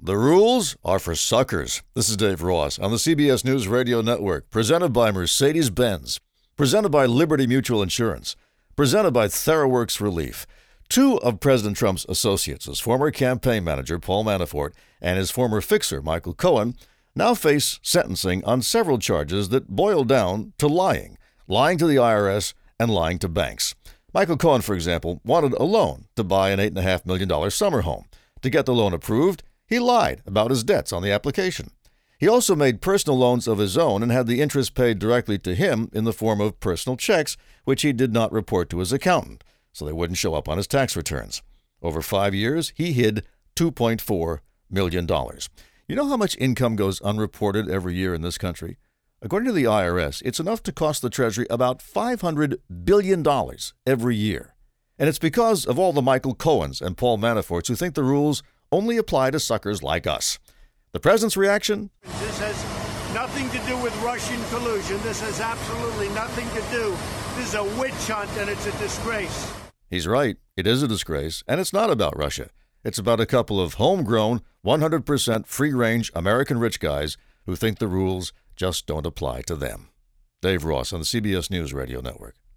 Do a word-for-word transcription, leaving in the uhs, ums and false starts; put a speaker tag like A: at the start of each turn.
A: The rules are for suckers. This is Dave Ross on the C B S News Radio Network, presented by Mercedes-Benz, presented by Liberty Mutual Insurance, presented by TheraWorks Relief. Two of President Trump's associates, his former campaign manager, Paul Manafort, and his former fixer, Michael Cohen, now face sentencing on several charges that boil down to lying, lying to the I R S and lying to banks. Michael Cohen, for example, wanted a loan to buy an eight point five million dollars summer home. To get the loan approved, he lied about his debts on the application. He also made personal loans of his own and had the interest paid directly to him in the form of personal checks, which he did not report to his accountant, so they wouldn't show up on his tax returns. Over five years, he hid two point four million dollars. You know how much income goes unreported every year in this country? According to the I R S, it's enough to cost the Treasury about five hundred billion dollars every year. And it's because of all the Michael Cohens and Paul Manaforts who think the rules only apply to suckers like us. The president's reaction?
B: This has nothing to do with Russian collusion. This has absolutely nothing to do. This is a witch hunt, and it's a disgrace.
A: He's right. It is a disgrace, and it's not about Russia. It's about a couple of homegrown, one hundred percent free-range American rich guys who think the rules just don't apply to them. Dave Ross on the C B S News Radio Network.